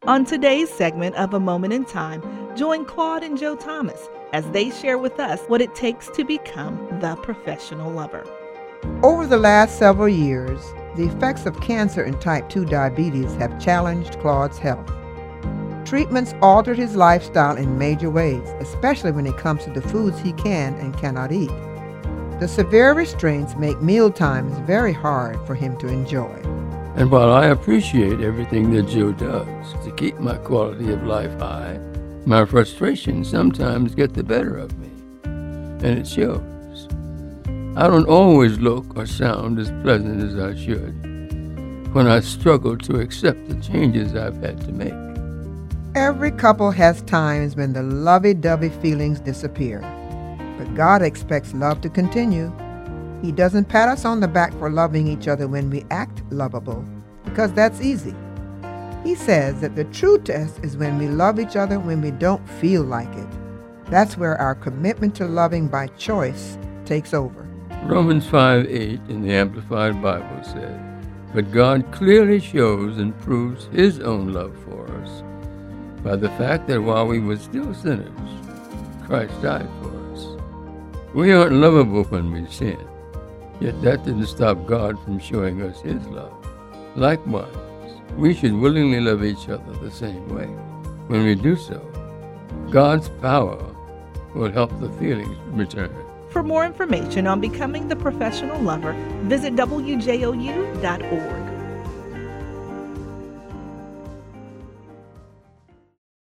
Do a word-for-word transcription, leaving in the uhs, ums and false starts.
On today's segment of A Moment in Time, join Claude and Joe Thomas as they share with us what it takes to become the professional lover. Over the last several years, the effects of cancer and type two diabetes have challenged Claude's health. Treatments altered his lifestyle in major ways, especially when it comes to the foods he can and cannot eat. The severe restraints make meal times very hard for him to enjoy. And while I appreciate everything that Joe does to keep my quality of life high, my frustrations sometimes get the better of me, and it shows. I don't always look or sound as pleasant as I should when I struggle to accept the changes I've had to make. Every couple has times when the lovey-dovey feelings disappear, but God expects love to continue. He doesn't pat us on the back for loving each other when we act lovable, because that's easy. He says that the true test is when we love each other when we don't feel like it. That's where our commitment to loving by choice takes over. Romans five eight in the Amplified Bible said, "But God clearly shows and proves His own love for us by the fact that while we were still sinners, Christ died for us." We aren't lovable when we sin. Yet that didn't stop God from showing us His love. Likewise, we should willingly love each other the same way. When we do so, God's power will help the feelings return. For more information on becoming the professional lover, visit W J O U dot org.